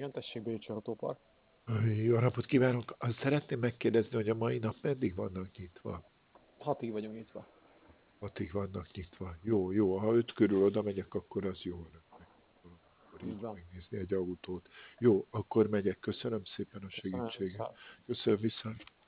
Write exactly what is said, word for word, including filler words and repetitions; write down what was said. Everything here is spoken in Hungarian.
Igen, tessék, Bécsi Autópark. Jó napot kívánok! Azt szeretném megkérdezni, hogy a mai nap meddig vannak nyitva? Hatig vagyunk nyitva. Hatig vannak nyitva. Jó, jó. Ha öt körül oda megyek, akkor az jó. Meg tudom akkor Így így van. megnézni egy autót. Jó, akkor megyek. Köszönöm szépen a Köszönöm, segítséget. viszont. Köszönöm viszont.